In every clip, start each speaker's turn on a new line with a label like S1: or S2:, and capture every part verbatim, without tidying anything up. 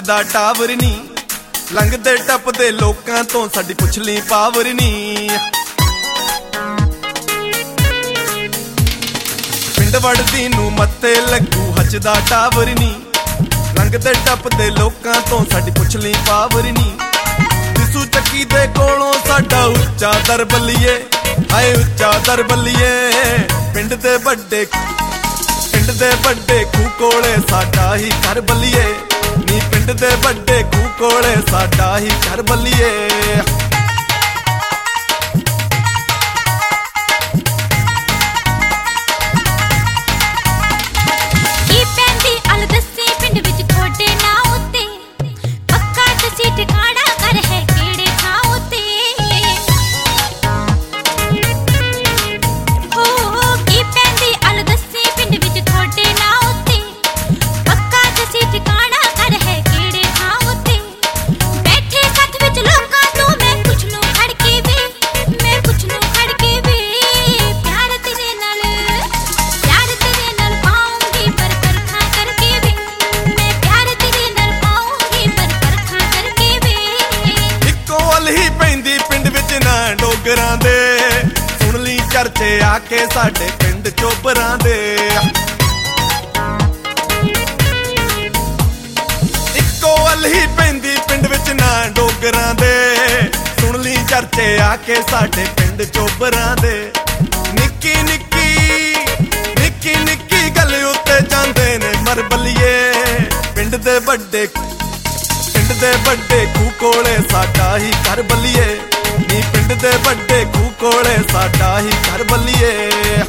S1: ਮੱਚਦਾ tower ਨੀ, ਲੰਘਦੇ ਟੱਪਦੇ ਲੋਕਾਂ ਤੋਂ ਸਾਡੀ ਪੁੱਛ ਲਈ ਪਾਵਰ ਨੀ। ਪਿੰਡ ਵੜਦੀ ਨੂੰ ਮੱਥੇ ਲੱਗੂ ਹੱਚਦਾ ਟਾਵਰ ਨੀ, ਲੰਘਦੇ ਟੱਪਦੇ ਲੋਕਾਂ ਤੋਂ ਸਾਡੀ ਪੁੱਛ ਲਈ ਪਾਵਰ ਨੀ। ਦਿਸੂ ਚੱਕੀ ਦੇ ਕੋਲੋਂ ਸਾਡਾ ਉੱਚਾ ਦਰ ਬੱਲੀਏ, ਹਾਏ ਉੱਚਾ ਦਰ ਬੱਲੀਏ। ਪਿੰਡ ਦੇ ਵੱਡੇ ਪਿੰਡ ਦੇ ਵੱਡੇ ਖੂਹ ਕੋਲੇ ਸਾਡਾ ਹੀ ਘਰ ਬੱਲੀਏ ਨੀ, ਪਿੰਡ ਦੇ ਵੱਡੇ ਖੂਹ ਕੋਲੇ ਸਾਡਾ ਹੀ ਘਰ ਬੱਲੀਏ। ਡੋਗਰਾਂ ਦੇ ਸੁਣ ਲਈ ਚਰਚੇ ਆ ਕੇ ਸਾਡੇ ਪਿੰਡ ਚੋਬਰਾਂ ਦੇ। ਇੱਕੋ ਅਲਹੀ ਪੈਂਦੀ ਪਿੰਡ ਵਿੱਚ ਨਾ ਡੋਗਰਾਂ ਦੇ, ਸੁਣ ਲਈ ਚਰਚੇ ਆ ਕੇ ਸਾਡੇ ਪਿੰਡ ਚੋਬਰਾਂ ਦੇ। ਨਿੱਕੀ ਨਿੱਕੀ ਨਿੱਕੀ ਨਿੱਕੀ ਗੱਲ ਉੱਤੇ ਜਾਂਦੇ ਨੇ ਮਰ ਬੱਲੀਏ, ਪਿੰਡ ਦੇ ਵੱਡੇ ਪਿੰਡ ਦੇ ਵੱਡੇ ਖੂਹ ਕੋਲੇ ਸਾਡਾ ਹੀ ਘਰ ਬੱਲੀਏ ਨੀ, ਪਿੰਡ ਦੇ ਵੱਡੇ ਖੂਹ ਕੋਲੇ ਸਾਡਾ ਹੀ ਘਰ ਬੱਲੀਏ।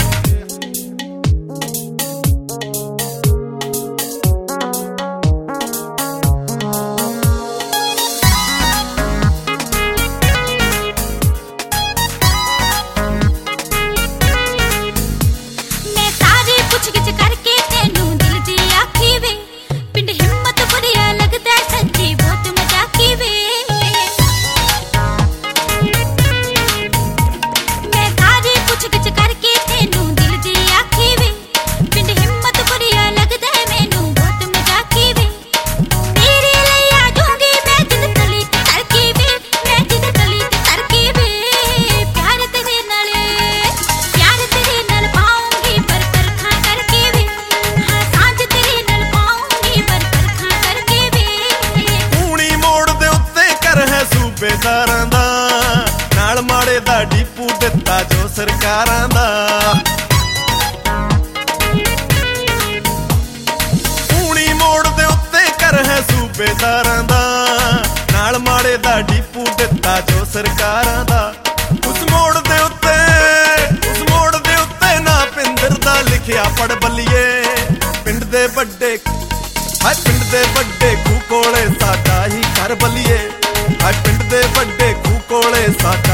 S1: ਸੂਬੇਦਾਰਾਂ ਦਾ ਨਾਲ ਮਾੜੇ ਦਾ ਡੀਪੂ ਦਿੱਤਾ ਜੋ ਸਰਕਾਰਾਂ ਦਾ। ਪੂਣੀ ਮੋੜ ਦੇ ਉੱਤੇ ਘਰ ਹੈ ਸੂਬੇਦਾਰਾਂ ਦਾ, ਨਾਲ ਮਾੜੇ ਦਾ ਡੀਪੂ ਦਿੱਤਾ ਜੋ ਸਰਕਾਰਾਂ ਦਾ। ਉਸ ਮੋੜ ਦੇ ਉੱਤੇ ਉਸ ਮੋੜ ਦੇ ਉੱਤੇ ਨਾ ਪਿੰਦਰ ਦਾ ਲਿਖਿਆ ਪੜ ਬੱਲੀਏ, ਪਿੰਡ ਦੇ ਵੱਡੇ ਹਾਏ ਪਿੰਡ ਦੇ ਵੱਡੇ ਖੂਹ ਕੋਲੇ ਸਾਡਾ ਹੀ ਘਰ ਬੱਲੀਏ, ਹਾਏ ਪਿੰਡ ਦੇ ਵੱਡੇ ਖੂਹ ਕੋਲੇ ਸਾਡਾ